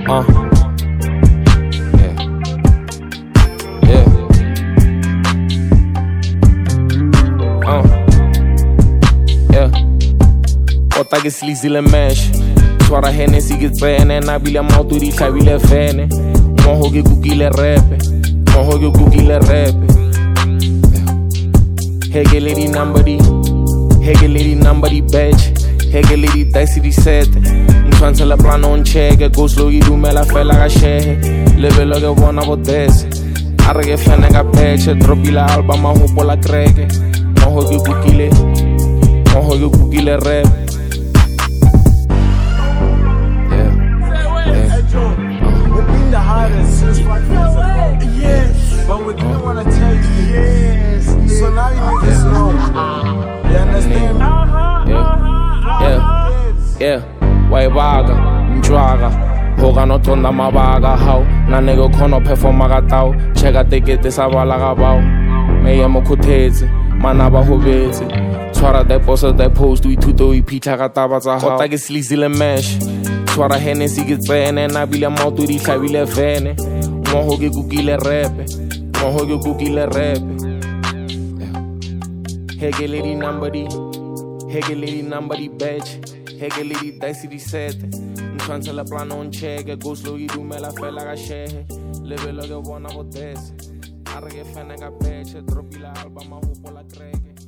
Kota ke slizile mesh Tshwara Hennessy ke tsene Nabile maoto di hlabile vene Moho ke kukile repe Heke lady number di badge Heke lady dice di sete Ntshwantshe le plano on check Go slow e dumela fela ka shehe Lebelo ke bona go dese A re ke fene ka patch Dropile album a hopola kreke Moho ke kukile repe The hardest since yes, but we didn't want to tell you yes. So now you niggas know. You understand? Yeah. Waibaga, mjwaga Hoga no tonda mabaga how Na nigga kono performa ka tao Cheka tekete sa bala ka bao Meye mo khotetse Manaba hobetse Tshwara deposa depost We tuto we pitcha ka taba tsa hao Kota ke slizile mesh Tshwara Hennessy ke tsene Nabile maoto di hlabile vene Moho ke kukile repe Heke lady number di badge Heke lady dice di sete Ntshwantshe le plano on check Go slow e dumela fela ka shehe Lebelo ke bona go dese A re ke fene ka patch Dropile album a hopola kreke